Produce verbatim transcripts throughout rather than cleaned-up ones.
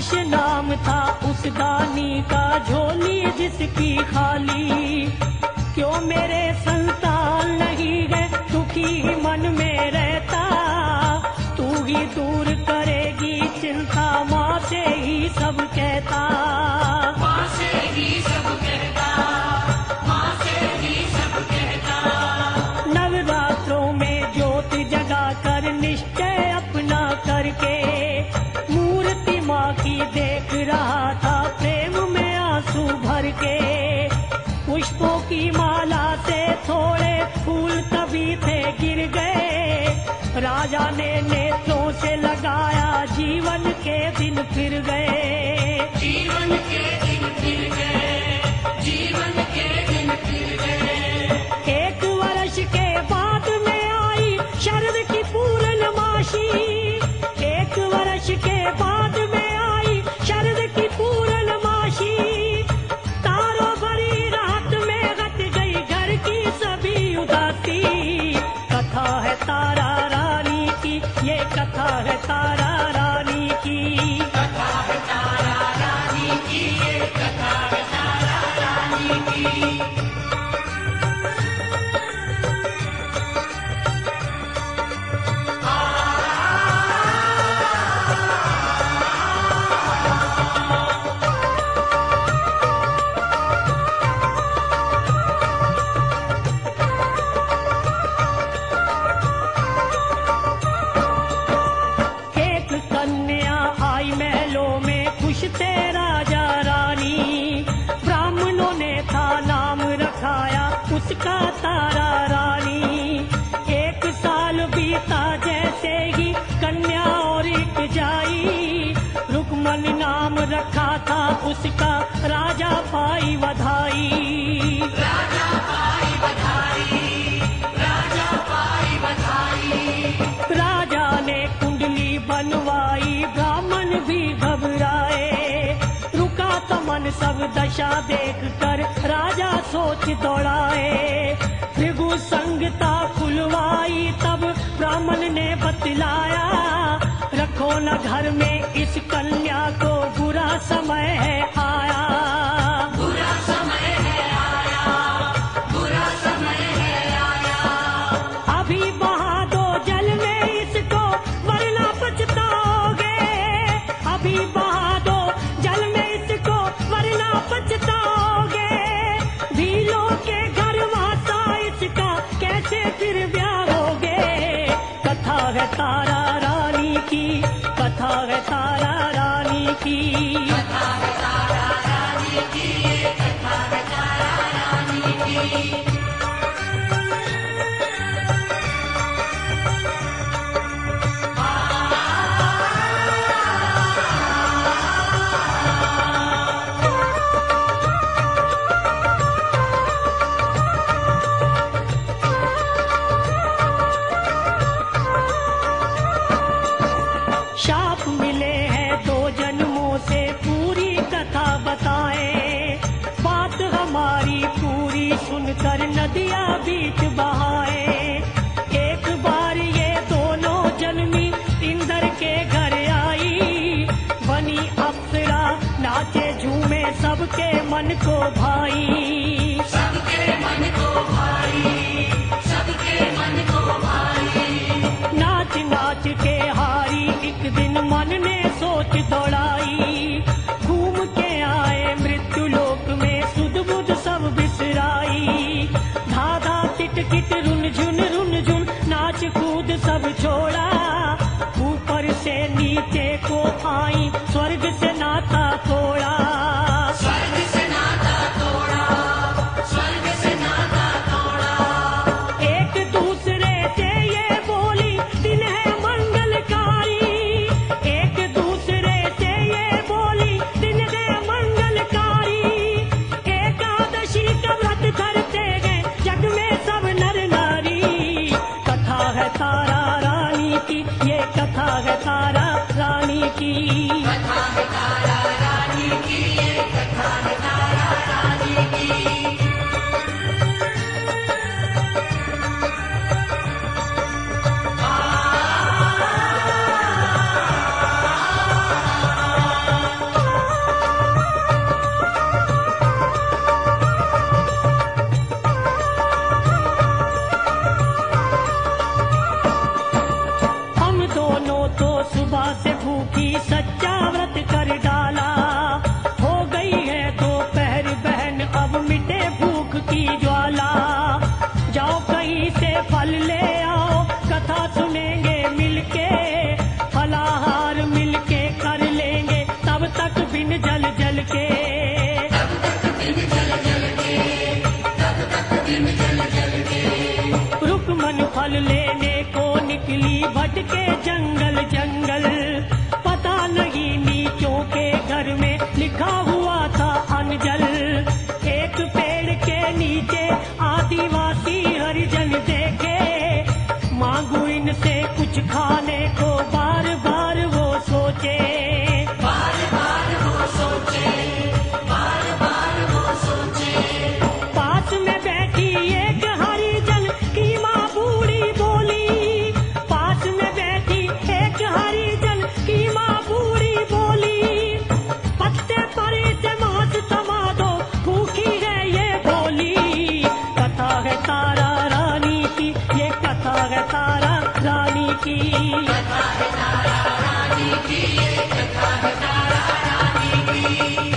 कुश नाम था उस दानी का, झोली जिसकी खाली। क्यों मेरे संतान नहीं है, दुखी मन में रहता, तू ही दूर करेगी चिंता, माँ से ही सब कहता, माँ से ही सब कहता, माँ से ही सब कहता। नवरात्रों में ज्योत जगा कर निश्चय अपना करके, मूर्ति माँ की देख रहा था प्रेम में आंसू भर के। पुष्पों की माला से थोड़े फूल तभी थे गिर गए, राजा ने नेत्रों से लगाया, जीवन के दिन फिर गए, जीवन के दिन फिर गए, जीवन के दिन फिर गए। एक वर्ष के बाद में आई शरद की पूर्णमासी, एक वर्ष के बाद में आई शरद की पूर्णमासी। तारों भरी रात में हट गई घर की सभी उदासी। कथा है तारा रानी की, ये कथा है तारा रानी की, कथा है तारा रानी की, ये कथा है तारा रानी की। एक कन्या आई महलों में, खुश थे राजा रानी। ब्राह्मणों ने था नाम रखाया उसका तारा रानी। एक साल बीता जैसे ही कन्या और एक जाई, रुक्मन नाम रखा था उसका, राजा पाई बधाई, राजा पाई बधाई, राजा पाई बधाई। राजा ने कुंडली बनवाई, ब्राह्मण भी घबराए। रुका तो मन सब दशा देख कर, राजा सोच दौड़ाए। भृगु संगता खुलवाई, तब ब्राह्मण ने बतलाया, रखो न घर में इस कन्या को, बुरा समय है आया, बुरा समय है आया, बुरा समय है आया। अभी बहा दो जल में इसको, वरना पछताओगे। अभी बहा दो जल में इसको, वरना पछताओगे। भीलों के घर वासा इसका, कैसे फिर ब्याह होगे। कथा है तारा रानी की, कथा है तारा रानी की, कथा है तारा रानी की, ये कथा है तारा रानी की। शाप मिले हैं दो जन्मों से, पूरी कथा बताएं। बात हमारी पूरी सुनकर नदियां बीच बहाए। एक बार ये दोनों जन्मी इंद्र के घर आई, बनी अप्सरा नाचे झूमे सबके मन को भाई, सबके मन को भाई, सबके मन को भाई। नाच नाच के हारी एक दिन मन ने सोच दौड़ाई। घूम के आए मृत्यु लोक में, सुध बुध सब बिसराई। धाधा टिट किट रुन झुन रुन झुन, नाच कूद सब छोड़ा। ऊपर से नीचे को आई, स्वर्ग से नाता तोड़ा, स्वर्ग से नाता तोड़ा, स्वर्ग से नाता तोड़ा। एक दूसरे से ये बोली, दिन है मंगलकारी। एक दूसरे से ये बोली, दिन है मंगलकारी। एकादशी का व्रत धरते हैं जग में सब नर नारी। कथा है तारा रानी की, ये कथा है तारा रानी की, कथा है तारा रानी की, ये कथा है तारा रानी की। की। कथा है तारा रानी की, ये कथा है तारा रानी की।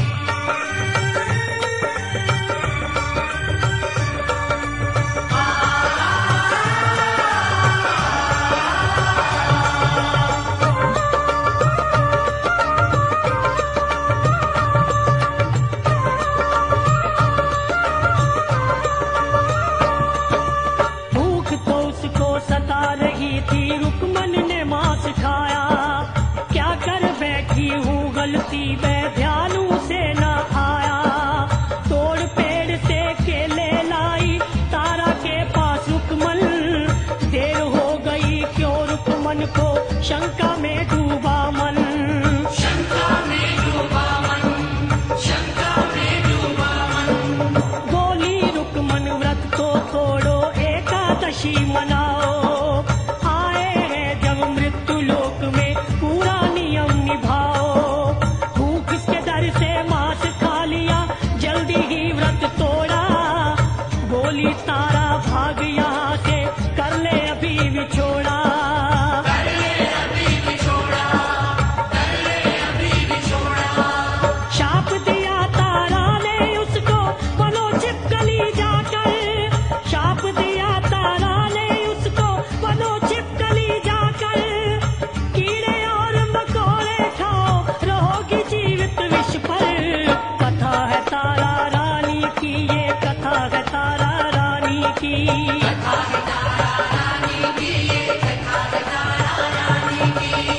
भूख तो उसको सता रही थी, रुकमन ने मांस खाया। क्या कर बैठी हूँ गलती, मैं ध्यान उसे न आया। तोड़ पेड़ से केले लाई, तारा के पास रुकमन। देर हो गई क्यों रुकमन को, शंका में डूबा मन। शंका में डूबा मन, शंका में डूबा मन। बोली रुकमन व्रत तो तोड़ो, एकादशी मनाओ। आए हैं जब मृत्यु लोक में, पूरा नियम निभाओ। भूख के डर से मांस खा लिया, जल्दी ही व्रत तोड़ा। बोली तारा भाग यहाँ से, कर ले अभी विछोड़ा। कर ले अभी बिछोड़ा, कर ले अभी बिछोड़ा। शाप दिया तारा ने उसको, बनो छिपकली जाकर। शाप दिया तारा ने उसको, बनो छिपकली जाकर। कीड़े और मकोड़े खाओ, रहोगी जीवित विष पर। कथा है तारा रानी की, ये कथा है तारा रानी की। कथा है तारा रानी की, ये कथा है तारा रानी की।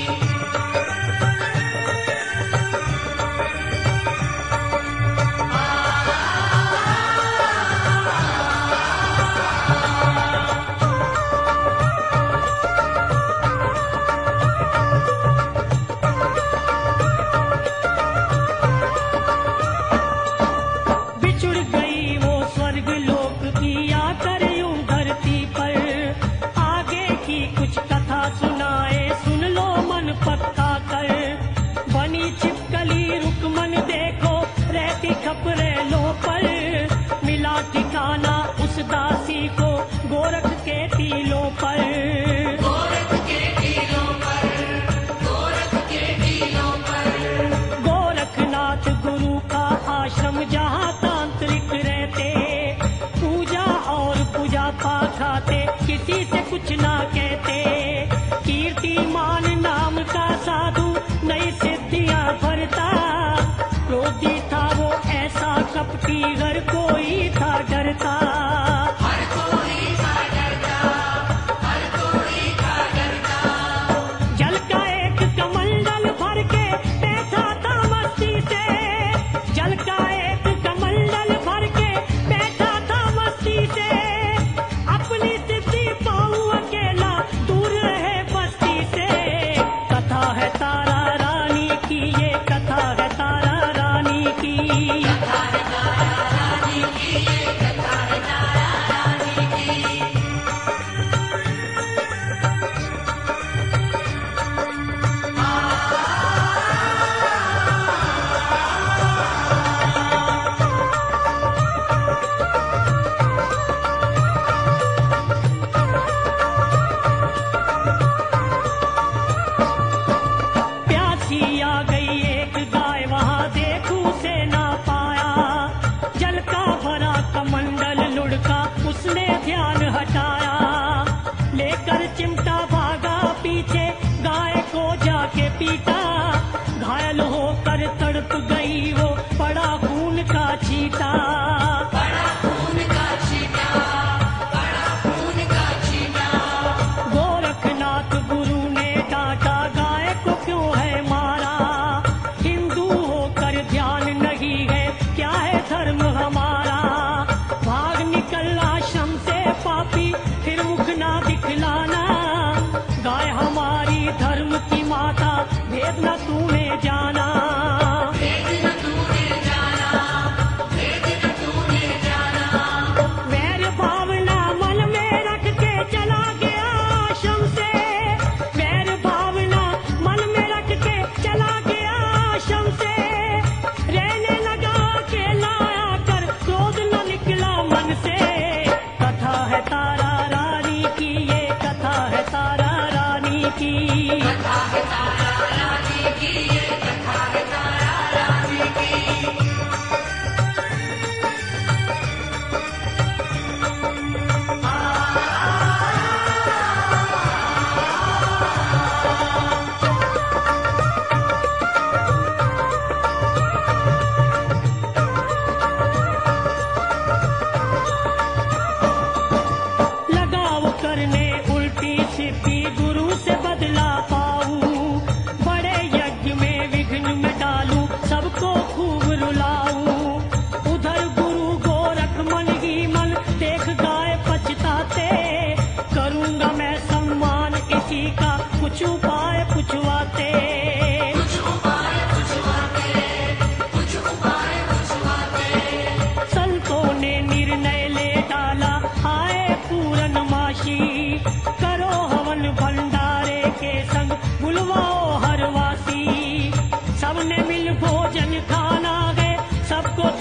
बिछुड़ गई वो स्वर्ग लोक की, आकर यूं धरती पर। आगे की कुछ कथा सुनाए, सुन लो मन पक्का कर। बनी छिपकली रुकमन देखो, रहती खपरेलों पर। मिला ठिकाना उस दासी को, गोरख के टीलों पर। गोरख के टीलों पर, गोरख के टीलों पर। गोरखनाथ गुरु का आश्रम, जहाँ तांत्रिक रहते। पूजा और पूजा पाठ खाते, किसी से कुछ ना कहते। कीर्तिमान नाम का साधु, नई सिद्धियां भरता। क्रोधी था वो ऐसा कपटी, हर कोई था डरता। हर कोई था डरता, हर कोई था डरता। जल का एक कमंडल भर के बैठा था मस्ती से। जल का एक कमंडल भर के बैठा था मस्ती से। अपनी सिद्धि पाऊं अकेला, दूर रहे बस्ती से। कथा है तारा रानी की, ये कथा है तारा रानी की। कथा है तारा रानी की, ये कथा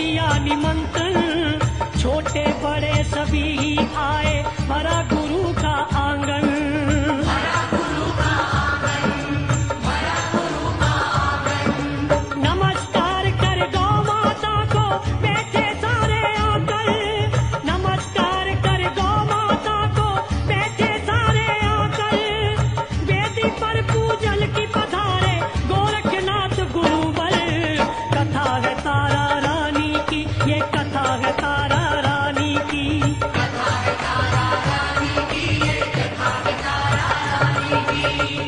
दिया निमंत्रण, छोटे बड़े सभी ही आए, भरा गुरु का आंगन। नमस्कार कर गौ माता को बैठे सारे आकर, नमस्कार कर गौ माता को बैठे सारे आकर, वेदी पर पूजन की पधारे गोरखनाथ गुरुवर। कथा है तारा रानी की, ये कथा है तारा रानी की। कथा है तारा रानी की, ये कथा है तारा रानी की।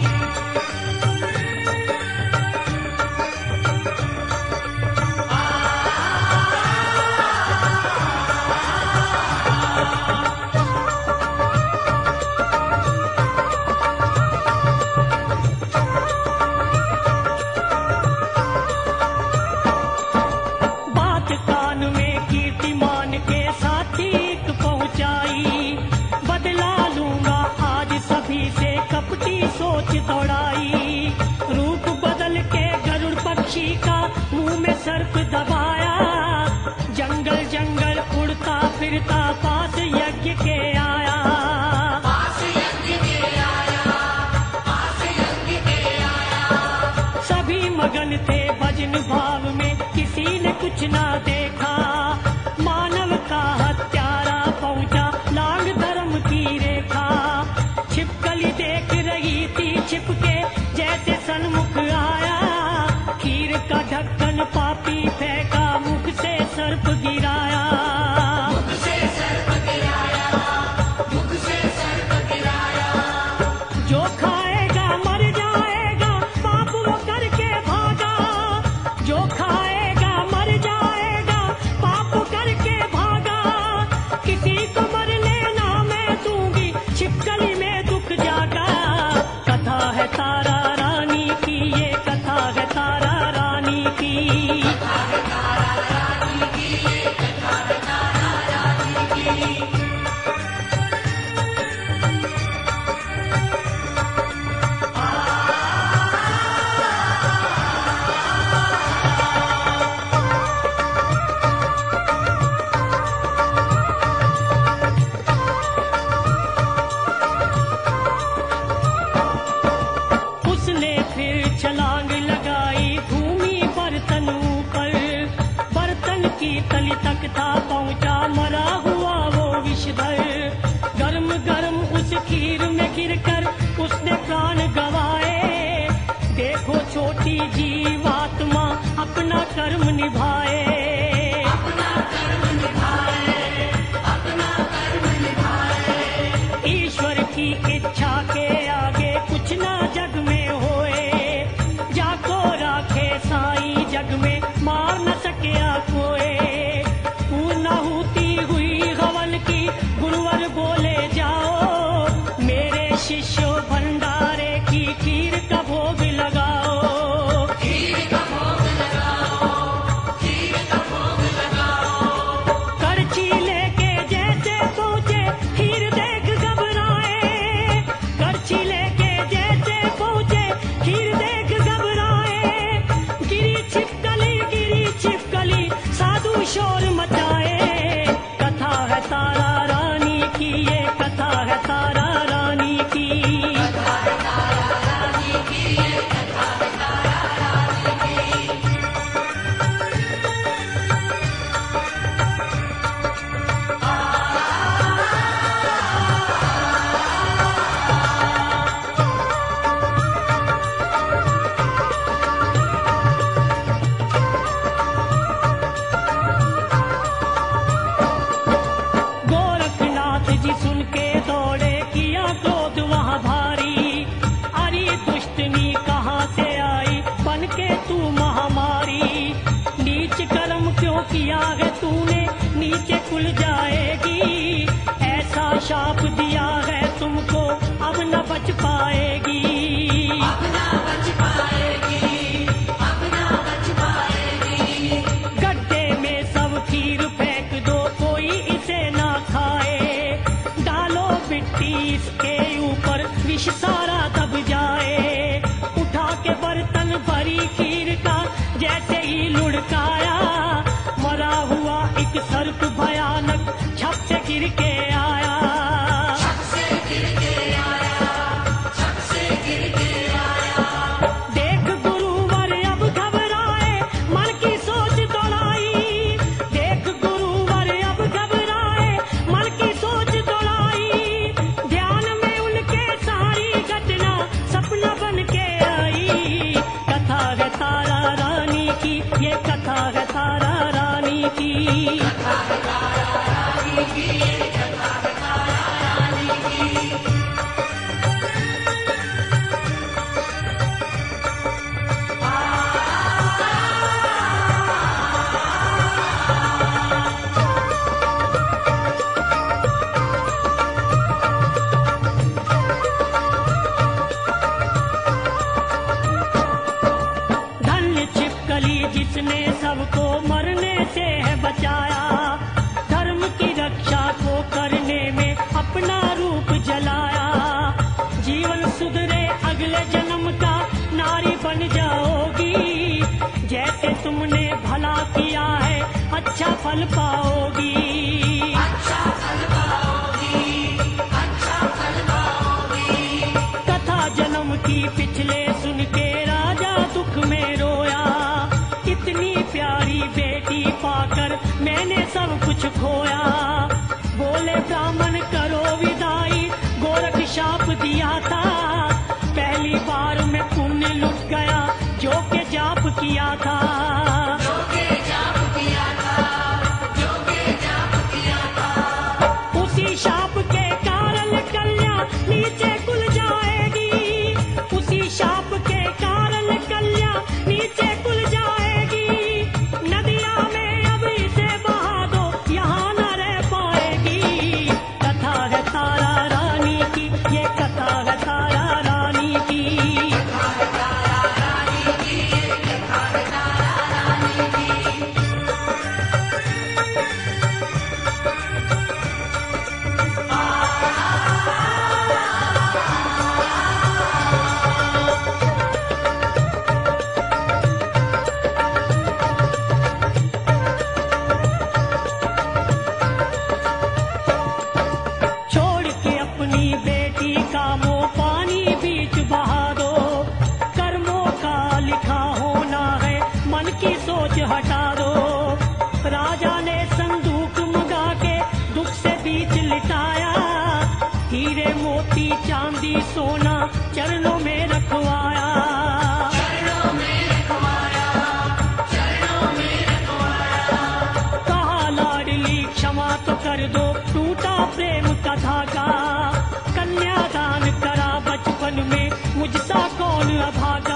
बात कान में कीर्तिमान के साथीक पहुंचाई, बदला लूंगा आज सभी से कपटी सोच दौड़ाई। रूप बदल के गरुड़ पक्षी का मुंह में सर्प दबाया, जंगल जंगल उड़ता फिरता पास यज्ञ के आया। पास यज्ञ के आया, पास यज्ञ के आया। सभी मगन थे भजन भाव में, किसी ने कुछ ना देखा। मानव का हत्यारा पहुंचा लांग धर्म की रेखा। छिपकली देख रही थी छिपके, जैसे सन्मुख आया। खीर का ढक्कन पापी फेंका, मुख से सर्प गिराया। मुख से सर्प गिराया, मुख से सर्प गिराया। जो खाएगा मर जाएगा, पाप वो करके भागा। जो खाएगा मर जाएगा, पाप करके भागा। किसी को मर लेना मैं दूंगी, छिपकली में दुख जागा। कथा है तारा रानी की, ये कथा है तारा रानी की। कथा है तारा रानी की, ये कथा है तारा रानी की। उसने फिर छलांग लगाई, घूमी बर्तन ऊपर। बर्तन की तली तक था पहुंचा, मरा हुआ वो विषधर। गर्म गर्म उस खीर में गिरकर उसने प्राण गवाए। देखो छोटी जीवात्मा अपना कर्म निभाए। अपना कर्म निभाए, अपना कर्म निभाए। ईश्वर की इच्छा के आगे कुछ ना जग में होए। जाको राखे साईं जग में, मार न सकिया कोई। पूर्णाहुति हुई हवन की, गुरुवर बोले जाओ। मेरे शिष्यो भंडारे की खीर का भोग लगाओ। खीर का भोग लगाओ, खीर का भोग लगाओ। करछी लेके जैसे पहुंचे, खीर देख घबराए। करछी लेके जैसे पहुंचे, खीर देख घबराए। गिरी छिपकली, गिरी छिपकली, साधु शोर मचाए। कथा है तारा रानी की, ये कथा है तारा रानी की। कथा है तारा रानी की, ये कथा है तारा रानी की। गोरखनाथ जी सुन के दौड़े, किया क्रोध वहाँ भारी। अरे दुष्टनी कहाँ से आई, बन के तू महामारी। नीच कर्म क्यों किया है तूने, नीचे खुल जाएगी। ऐसा शाप दिया है तुमको, अब न बच पाएगी। अपना बच पाएगी, अपना बच पाएगी। गड्ढे में सब खीर फेंक दो, कोई इसे ना खाए। डालो मिट्टी इसके ऊपर, विष सारा दब जाए। उठा के बर्तन भरी खीर का, जैसे ही लुढ़काया, मरा एक सर्प भयानक छत से गिर के आया। छत से गिर के आया, छत से गिर के आया। देख गुरुवर अब घबराए, मन की सोच दौड़ाई। देख गुरुवर अब घबराए, मन की सोच दौड़ाई। ध्यान में उनके सारी घटना सपना बन के आई। कथा है तारा रानी की, ये कथा है तारा रानी की। कथा है तारा रानी की, ये कथा है तारा रानी की। धन्य छिपकली जिसने सबको मरने से है बचाया। धर्म की रक्षा को करने में अपना रूप जलाया। जीवन सुधरे अगले जन्म का नारी बन जाओगी। जैसे तुमने भला किया है अच्छा फल पाओगी। अच्छा फल पाओगी, अच्छा फल पाओगी। कथा जन्म की पिछले सुन के राजा दुख में रोया। इतनी प्यारी बेटी पाकर मैंने सब कुछ खोया। बोले ब्राह्मण करो विदाई, गोरख शाप दिया था। पहली बार में पुण्य लुट गया जो के जाप किया था। जो के जाप किया था, जो के जाप किया था। उसी शाप के कारण कन्या नीचे कुल जाएगी। उसी शाप के कारण कन्या नीचे कुल जाएगी। नदिया में अब इसे बहा दो, यहाँ न रह पाएगी। कथा है तारा रानी की, ये कथा है तारा रानी की। कथा है तारा रानी की, ये कथा है तारा रानी की। छोड़ के अपनी बेटी का मोह पानी बीच बहा दो। कर्मों का लिखा होना है, मन की सोच हटा दो। राजा ने संदूक मंगा के दुख से बीच लिटाया। हीरे मोती चांदी सोना चरणों में रखवाया। चरणों में रखवाया, चरणों में रखवाया। कहा लाडली क्षमा तो कर दो, टूटा प्रेम का धागा। कन्यादान करा बचपन में, मुझसा कौन अभागा।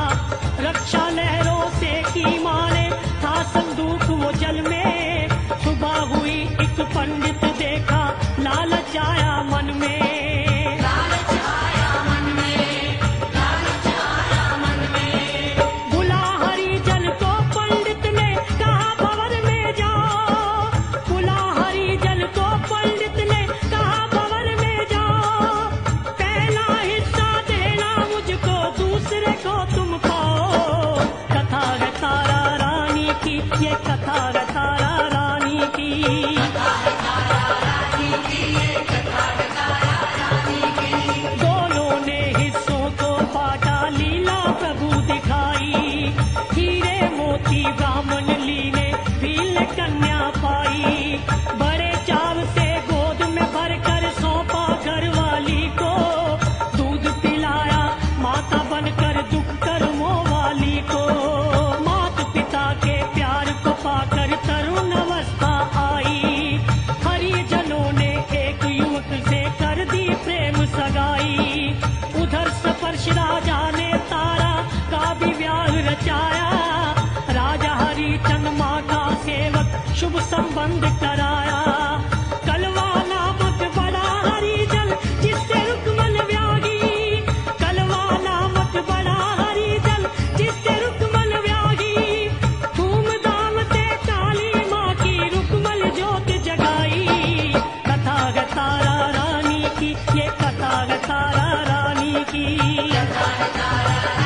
रक्षा लहरों से की माने, था संदूक वो जल में। सुबह हुई एक पंडित देखा, लालच आया मन में। लालच आया मन में, लालच आया मन में। बुला हरिजन को पंडित ने कहा भवन में जाओ। बुला हरिजन को पंडित ने कहा भवन में जाओ। पहला हिस्सा देना मुझको, दूसरे को तुम पाओ। कथा है तारा रानी की, ये कथा है तारा रानी की। कथा है तारा रानी की, ये कथा है तारा रानी की। दोनों ने हिस्सों को बांटा, लीला प्रभु दिखाई। हीरे मोती ब्राह्मण ली ने, भील ने कन्या पाई। बड़े चाव से गोद में भरकर सौंपा घरवाली को। दूध पिलाया माता बनकर दुख कर्मों वाली को। मात पिता के प्यार को पाकर तरुण अवस्था आई। हरिजनों ने एक युवक से कर दी प्रेम सगाई। उधर स्पर्श राजा ने तारा का भी व्याह रचाया। राजा हरिचंद माँ का सेवक शुभ संबंध कराया। कलवा नामक बड़ा हरिजन जिससे रुक्मन व्यागी। कलवा नामक बड़ा हरिजन जिससे रुक्मन व्यागी। धूमधाम से काली माँ की रुक्मल ज्योत जगाई। कथा है तारा रानी की, ये कथा है तारा रानी की। कथा है तारा